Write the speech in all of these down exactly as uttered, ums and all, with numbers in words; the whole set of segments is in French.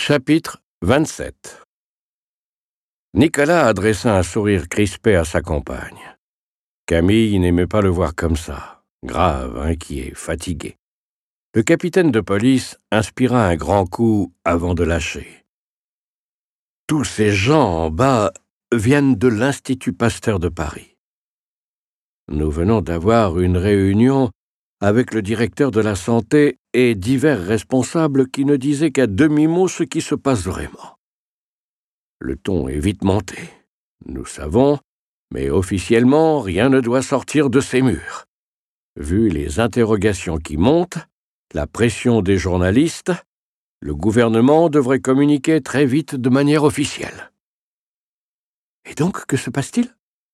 Chapitre vingt-sept. Nicolas adressa un sourire crispé à sa compagne. Camille n'aimait pas le voir comme ça, grave, inquiet, fatigué. Le capitaine de police inspira un grand coup avant de lâcher. « Tous ces gens en bas viennent de l'Institut Pasteur de Paris. Nous venons d'avoir une réunion avec le directeur de la santé et divers responsables qui ne disaient qu'à demi-mot ce qui se passe vraiment. Le ton est vite monté. Nous savons, mais officiellement, rien ne doit sortir de ces murs. Vu les interrogations qui montent, la pression des journalistes, le gouvernement devrait communiquer très vite de manière officielle. » « Et donc, que se passe-t-il »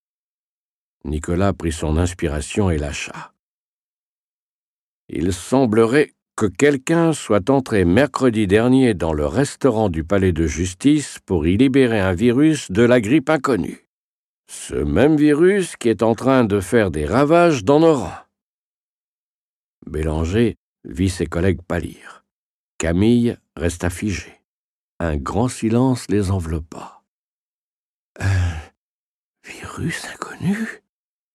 Nicolas prit son inspiration et lâcha. « Il semblerait que quelqu'un soit entré mercredi dernier dans le restaurant du palais de justice pour y libérer un virus de la grippe inconnue. Ce même virus qui est en train de faire des ravages dans nos rangs. » Bélanger vit ses collègues pâlir. Camille resta figée. Un grand silence les enveloppa. « Un virus inconnu ?»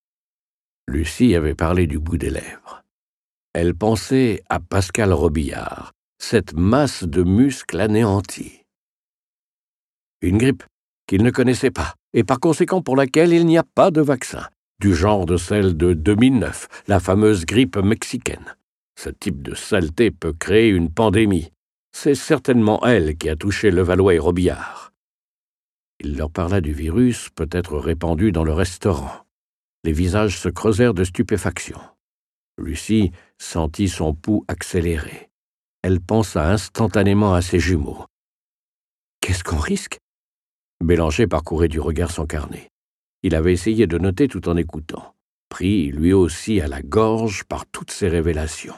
Lucie avait parlé du bout des lèvres. Elle pensait à Pascal Robillard, cette masse de muscles anéantis. Une grippe qu'il ne connaissait pas, et par conséquent pour laquelle il n'y a pas de vaccin, du genre de celle de deux mille neuf, la fameuse grippe mexicaine. Ce type de saleté peut créer une pandémie. C'est certainement elle qui a touché Levallois et Robillard. Il leur parla du virus peut-être répandu dans le restaurant. Les visages se creusèrent de stupéfaction. Lucie sentit son pouls accélérer. Elle pensa instantanément à ses jumeaux. « Qu'est-ce qu'on risque ?» Bélanger parcourait du regard son carnet. Il avait essayé de noter tout en écoutant, pris lui aussi à la gorge par toutes ces révélations.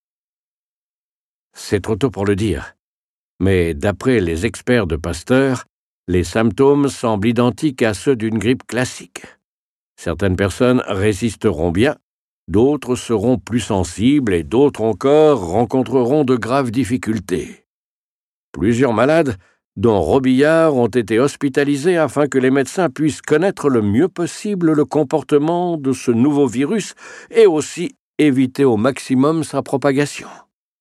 « C'est trop tôt pour le dire, mais d'après les experts de Pasteur, les symptômes semblent identiques à ceux d'une grippe classique. Certaines personnes résisteront bien, d'autres seront plus sensibles et d'autres encore rencontreront de graves difficultés. Plusieurs malades, dont Robillard, ont été hospitalisés afin que les médecins puissent connaître le mieux possible le comportement de ce nouveau virus et aussi éviter au maximum sa propagation. »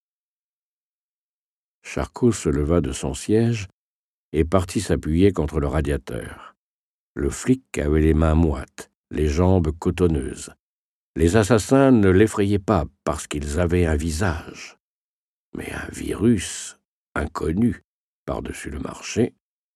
Charcot se leva de son siège et partit s'appuyer contre le radiateur. Le flic avait les mains moites, les jambes cotonneuses. Les assassins ne l'effrayaient pas parce qu'ils avaient un visage, mais un virus inconnu par-dessus le marché.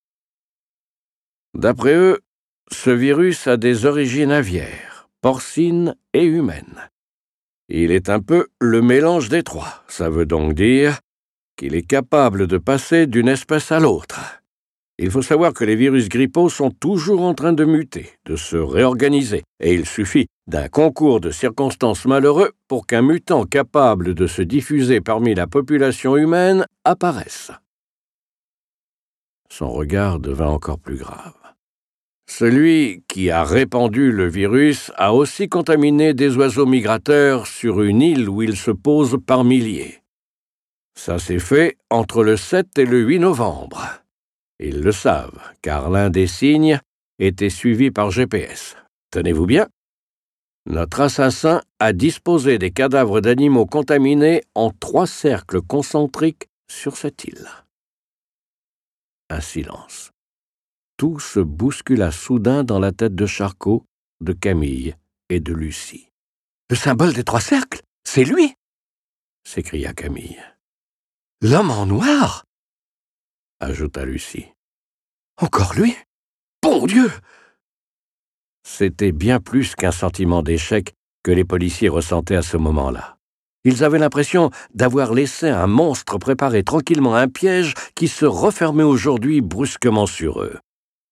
D'après eux, ce virus a des origines aviaires, porcines et humaines. Il est un peu le mélange des trois. Ça veut donc dire qu'il est capable de passer d'une espèce à l'autre. Il faut savoir que les virus grippaux sont toujours en train de muter, de se réorganiser, et il suffit d'un concours de circonstances malheureux pour qu'un mutant capable de se diffuser parmi la population humaine apparaisse. Son regard devint encore plus grave. Celui qui a répandu le virus a aussi contaminé des oiseaux migrateurs sur une île où il se pose par milliers. Ça s'est fait entre le sept et le huit novembre. Ils le savent, car l'un des signes était suivi par G P S. Tenez-vous bien, notre assassin a disposé des cadavres d'animaux contaminés en trois cercles concentriques sur cette île. Un silence. Tout se bouscula soudain dans la tête de Charcot, de Camille et de Lucie. « Le symbole des trois cercles, c'est lui !» s'écria Camille. « L'homme en noir !» ajouta Lucie. « Encore lui ? Bon Dieu !» C'était bien plus qu'un sentiment d'échec que les policiers ressentaient à ce moment-là. Ils avaient l'impression d'avoir laissé un monstre préparer tranquillement un piège qui se refermait aujourd'hui brusquement sur eux.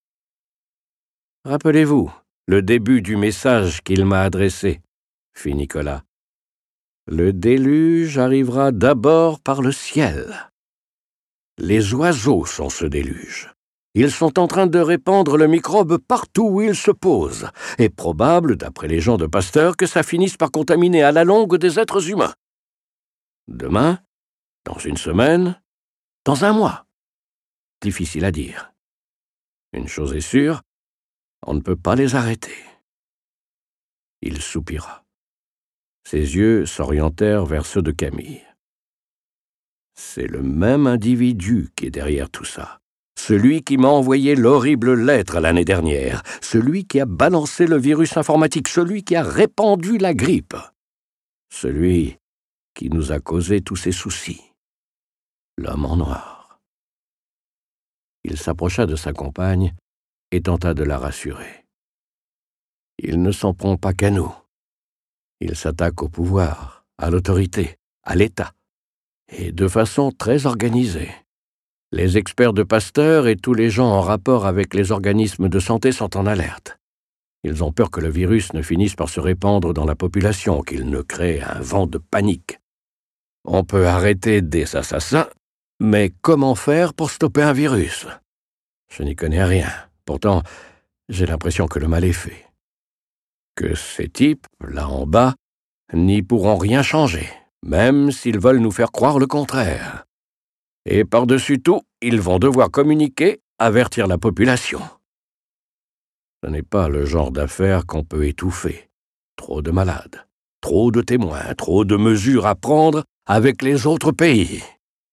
« Rappelez-vous le début du message qu'il m'a adressé, » fit Nicolas. « Le déluge arrivera d'abord par le ciel. Les oiseaux sont ce déluge. Ils sont en train de répandre le microbe partout où ils se posent. Et probable, d'après les gens de Pasteur, que ça finisse par contaminer à la longue des êtres humains. Demain, dans une semaine, dans un mois. difficile à dire. Une chose est sûre, on ne peut pas les arrêter. » Il soupira. Ses yeux s'orientèrent vers ceux de Camille. « C'est le même individu qui est derrière tout ça. Celui qui m'a envoyé l'horrible lettre l'année dernière. Celui qui a balancé le virus informatique. Celui qui a répandu la grippe. Celui qui nous a causé tous ces soucis. L'homme en noir. » Il s'approcha de sa compagne et tenta de la rassurer. « Il ne s'en prend pas qu'à nous. Il s'attaque au pouvoir, à l'autorité, à l'État, et de façon très organisée. Les experts de Pasteur et tous les gens en rapport avec les organismes de santé sont en alerte. Ils ont peur que le virus ne finisse par se répandre dans la population, qu'il ne crée un vent de panique. On peut arrêter des assassins, mais comment faire pour stopper un virus? Je n'y connais rien. Pourtant, j'ai l'impression que le mal est fait. Que ces types, là en bas, n'y pourront rien changer, même s'ils veulent nous faire croire le contraire. Et par-dessus tout, ils vont devoir communiquer, avertir la population. Ce n'est pas le genre d'affaire qu'on peut étouffer. Trop de malades, trop de témoins, trop de mesures à prendre avec les autres pays. »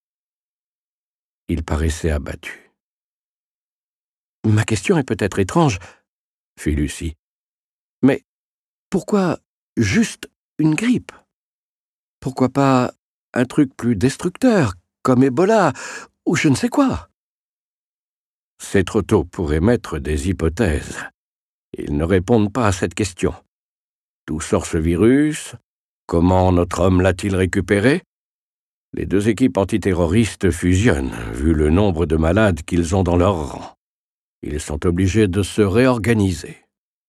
Il paraissait abattu. « Ma question est peut-être étrange, » fit Lucie. « Mais pourquoi juste une grippe? Pourquoi pas un truc plus destructeur, comme Ebola, ou je ne sais quoi? » C'est trop tôt pour émettre des hypothèses. Ils ne répondent pas à cette question. D'où sort ce virus? Comment notre homme l'a-t-il récupéré? Les deux équipes antiterroristes fusionnent, vu le nombre de malades qu'ils ont dans leur rang. Ils sont obligés de se réorganiser.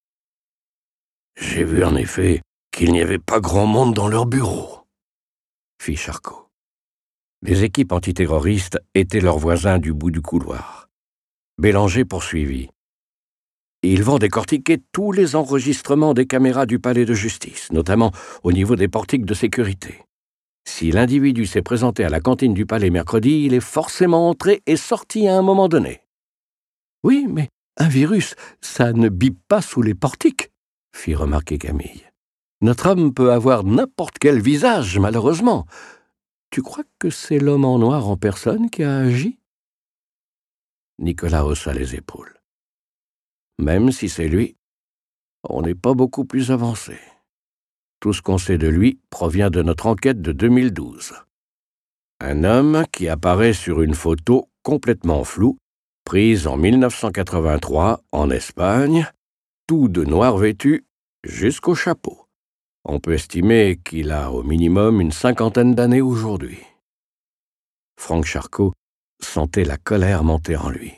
J'ai vu en effet qu'il n'y avait pas grand monde dans leur bureau, fit Charcot. Les équipes antiterroristes étaient leurs voisins du bout du couloir. Bélanger poursuivit. Ils vont décortiquer tous les enregistrements des caméras du palais de justice, notamment au niveau des portiques de sécurité. Si l'individu s'est présenté à la cantine du palais mercredi, il est forcément entré et sorti à un moment donné. Oui, mais un virus, ça ne bip pas sous les portiques, fit remarquer Camille. Notre homme peut avoir n'importe quel visage, malheureusement. Tu crois que c'est l'homme en noir en personne qui a agi? Nicolas haussa les épaules. Même si c'est lui, on n'est pas beaucoup plus avancé. Tout ce qu'on sait de lui provient de notre enquête de deux mille douze. Un homme qui apparaît sur une photo complètement floue, prise en mille neuf cent quatre-vingt-trois en Espagne, tout de noir vêtu jusqu'au chapeau. On peut estimer qu'il a au minimum une cinquantaine d'années aujourd'hui. Franck Charcot sentait la colère monter en lui.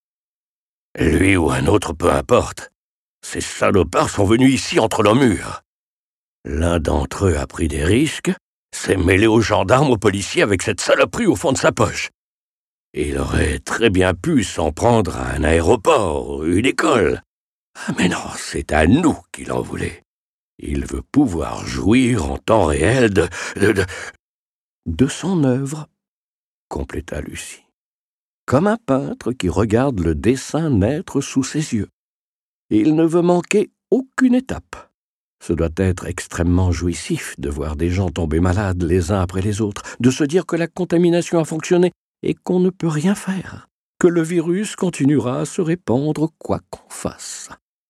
Lui ou un autre, peu importe. Ces salopards sont venus ici entre nos murs. L'un d'entre eux a pris des risques, s'est mêlé aux gendarmes, aux policiers avec cette saloperie au fond de sa poche. Il aurait très bien pu s'en prendre à un aéroport, une école. Ah mais non, c'est à nous qu'il en voulait. Il veut pouvoir jouir en temps réel de... de, de, de son œuvre, compléta Lucie. Comme un peintre qui regarde le dessin naître sous ses yeux. Il ne veut manquer aucune étape. Ce doit être extrêmement jouissif de voir des gens tomber malades les uns après les autres, de se dire que la contamination a fonctionné et qu'on ne peut rien faire, que le virus continuera à se répandre quoi qu'on fasse.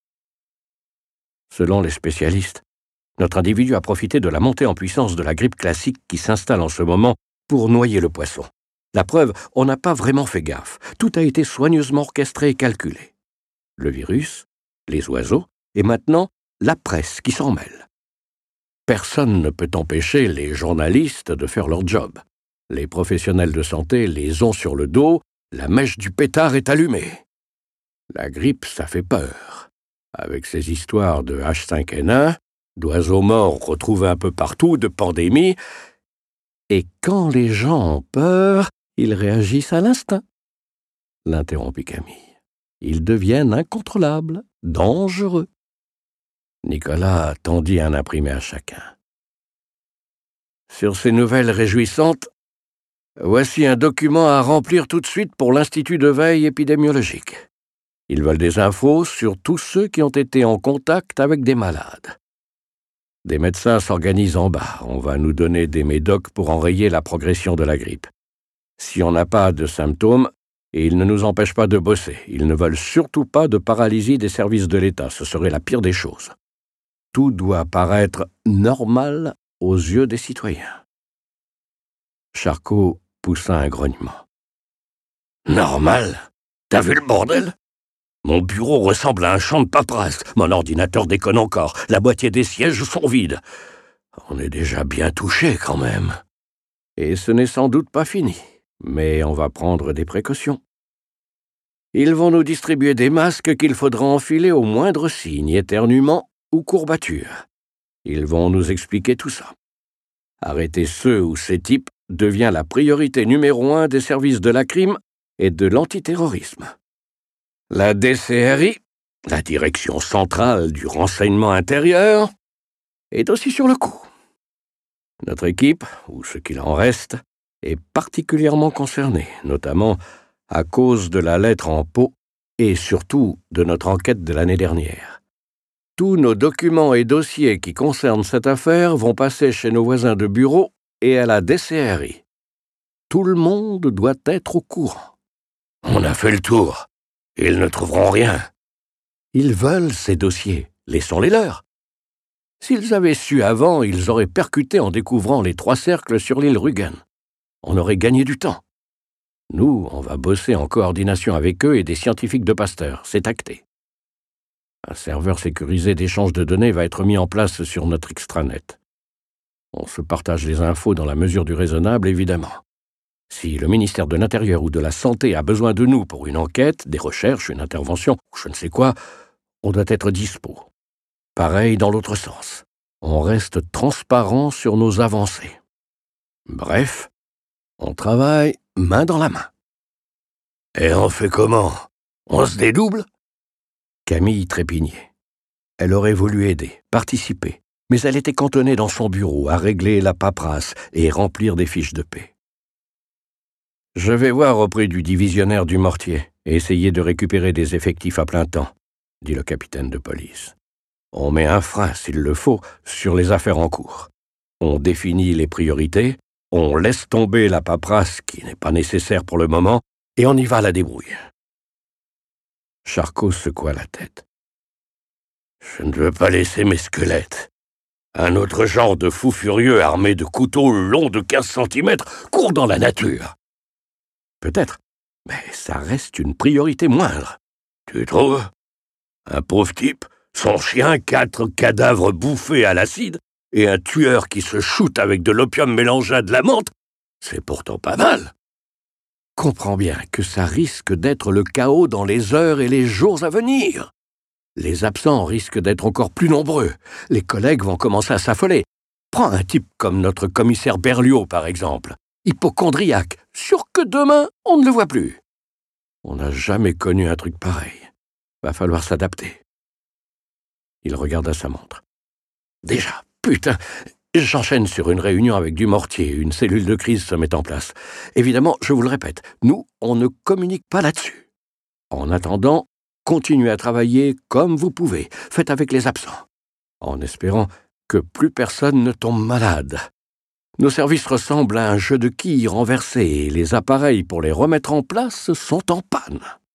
Selon les spécialistes, notre individu a profité de la montée en puissance de la grippe classique qui s'installe en ce moment pour noyer le poisson. La preuve, on n'a pas vraiment fait gaffe. Tout a été soigneusement orchestré et calculé. Le virus, les oiseaux, et maintenant la presse qui s'en mêle. Personne ne peut empêcher les journalistes de faire leur job. Les professionnels de santé les ont sur le dos, la mèche du pétard est allumée. La grippe, ça fait peur. Avec ces histoires de H cinq N un, d'oiseaux morts retrouvés un peu partout, de pandémies, et quand les gens ont peur, ils réagissent à l'instinct, l'interrompit Camille. Ils deviennent incontrôlables, dangereux. Nicolas tendit un imprimé à chacun. Sur ces nouvelles réjouissantes, Voici un document à remplir tout de suite pour l'Institut de veille épidémiologique. Ils veulent des infos sur tous ceux qui ont été en contact avec des malades. Des médecins s'organisent en bas. On va nous donner des médocs pour enrayer la progression de la grippe. Si on n'a pas de symptômes, et ils ne nous empêchent pas de bosser. Ils ne veulent surtout pas de paralysie des services de l'État. Ce serait la pire des choses. Tout doit paraître normal aux yeux des citoyens. Charcot poussa un grognement. « Normal? T'as vu le bordel? Mon bureau ressemble à un champ de paperasse. Mon ordinateur déconne encore. La moitié des sièges sont vides. On est déjà bien touché quand même. Et ce n'est sans doute pas fini. Mais on va prendre des précautions. Ils vont nous distribuer des masques qu'il faudra enfiler au moindre signe, éternuement ou courbature. Ils vont nous expliquer tout ça. Arrêter ceux ou ces types devient la priorité numéro un des services de la crime et de l'antiterrorisme. La D C R I, la Direction centrale du renseignement intérieur, est aussi sur le coup. Notre équipe, ou ce qu'il en reste, est particulièrement concernée, notamment à cause de la lettre en pot et surtout de notre enquête de l'année dernière. Tous nos documents et dossiers qui concernent cette affaire vont passer chez nos voisins de bureau et à la D C R I. Tout le monde doit être au courant. On a fait le tour. Ils ne trouveront rien. Ils veulent ces dossiers. Laissons-les leur. S'ils avaient su avant, ils auraient percuté en découvrant les trois cercles sur l'île Rügen. On aurait gagné du temps. Nous, on va bosser en coordination avec eux et des scientifiques de Pasteur. C'est acté. Un serveur sécurisé d'échange de données va être mis en place sur notre extranet. On se partage les infos dans la mesure du raisonnable, évidemment. Si le ministère de l'Intérieur ou de la Santé a besoin de nous pour une enquête, des recherches, une intervention, ou je ne sais quoi, on doit être dispo. Pareil dans l'autre sens. On reste transparent sur nos avancées. Bref, on travaille main dans la main. Et on fait comment? On se dédouble? Camille trépignait. Elle aurait voulu aider, participer, mais elle était cantonnée dans son bureau à régler la paperasse et remplir des fiches de paie. Je vais voir auprès du divisionnaire du mortier et essayer de récupérer des effectifs à plein temps, dit le capitaine de police. On met un frein, s'il le faut, sur les affaires en cours. On définit les priorités, on laisse tomber la paperasse qui n'est pas nécessaire pour le moment, et on y va à la débrouille. Charcot secoua la tête. Je ne veux pas laisser mes squelettes. Un autre genre de fou furieux armé de couteaux longs de quinze centimètres court dans la nature. Peut-être, mais ça reste une priorité moindre. Tu trouves? Un pauvre type, son chien, quatre cadavres bouffés à l'acide, et un tueur qui se shoote avec de l'opium mélangé à de la menthe, c'est pourtant pas mal. Comprends bien que ça risque d'être le chaos dans les heures et les jours à venir. Les absents risquent d'être encore plus nombreux. Les collègues vont commencer à s'affoler. Prends un type comme notre commissaire Berliot, par exemple. Hypocondriaque, sûr que demain, on ne le voit plus. On n'a jamais connu un truc pareil. Va falloir s'adapter. Il regarda sa montre. Déjà, putain, j'enchaîne sur une réunion avec du mortier. Une cellule de crise se met en place. Évidemment, je vous le répète, nous, on ne communique pas là-dessus. En attendant, continuez à travailler comme vous pouvez. Faites avec les absents. En espérant que plus personne ne tombe malade. Nos services ressemblent à un jeu de quilles renversé et les appareils pour les remettre en place sont en panne.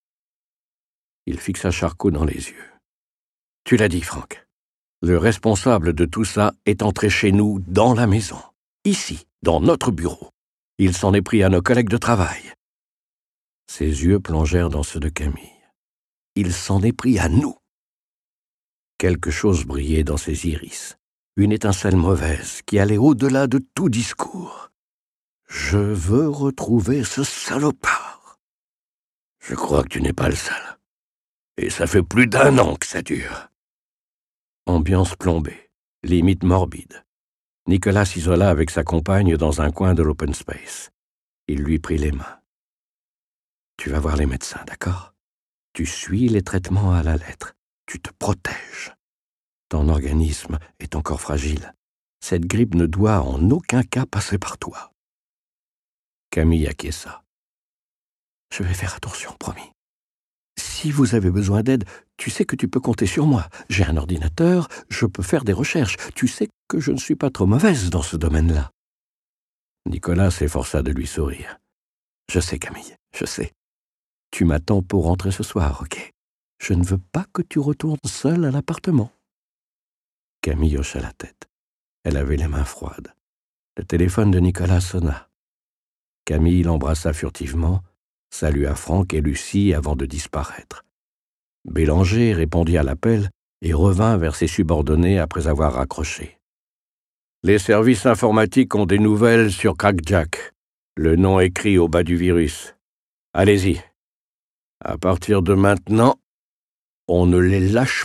Il fixa Charcot dans les yeux. Tu l'as dit, Franck. Le responsable de tout ça est entré chez nous dans la maison, ici, dans notre bureau. Il s'en est pris à nos collègues de travail. Ses yeux plongèrent dans ceux de Camille. Il s'en est pris à nous. Quelque chose brillait dans ses iris. Une étincelle mauvaise qui allait au-delà de tout discours. Je veux retrouver ce salopard. Je crois que tu n'es pas le seul. Et ça fait plus d'un an que ça dure. Ambiance plombée, limite morbide. Nicolas s'isola avec sa compagne dans un coin de l'open space. Il lui prit les mains. Tu vas voir les médecins, d'accord? Tu suis les traitements à la lettre. Tu te protèges. Ton organisme est encore fragile. Cette grippe ne doit en aucun cas passer par toi. Camille acquiesça. « Je vais faire attention, promis. Si vous avez besoin d'aide, tu sais que tu peux compter sur moi. J'ai un ordinateur, je peux faire des recherches. Tu sais que je ne suis pas trop mauvaise dans ce domaine-là. » Nicolas s'efforça de lui sourire. « Je sais, Camille, je sais. Tu m'attends pour rentrer ce soir, ok? Je ne veux pas que tu retournes seule à l'appartement. » Camille hocha la tête. Elle avait les mains froides. Le téléphone de Nicolas sonna. Camille l'embrassa furtivement, salua Franck et Lucie avant de disparaître. Bélanger répondit à l'appel et revint vers ses subordonnés après avoir raccroché. « Les services informatiques ont des nouvelles sur Crackjack, le nom écrit au bas du virus. Allez-y. À partir de maintenant, on ne les lâche plus. »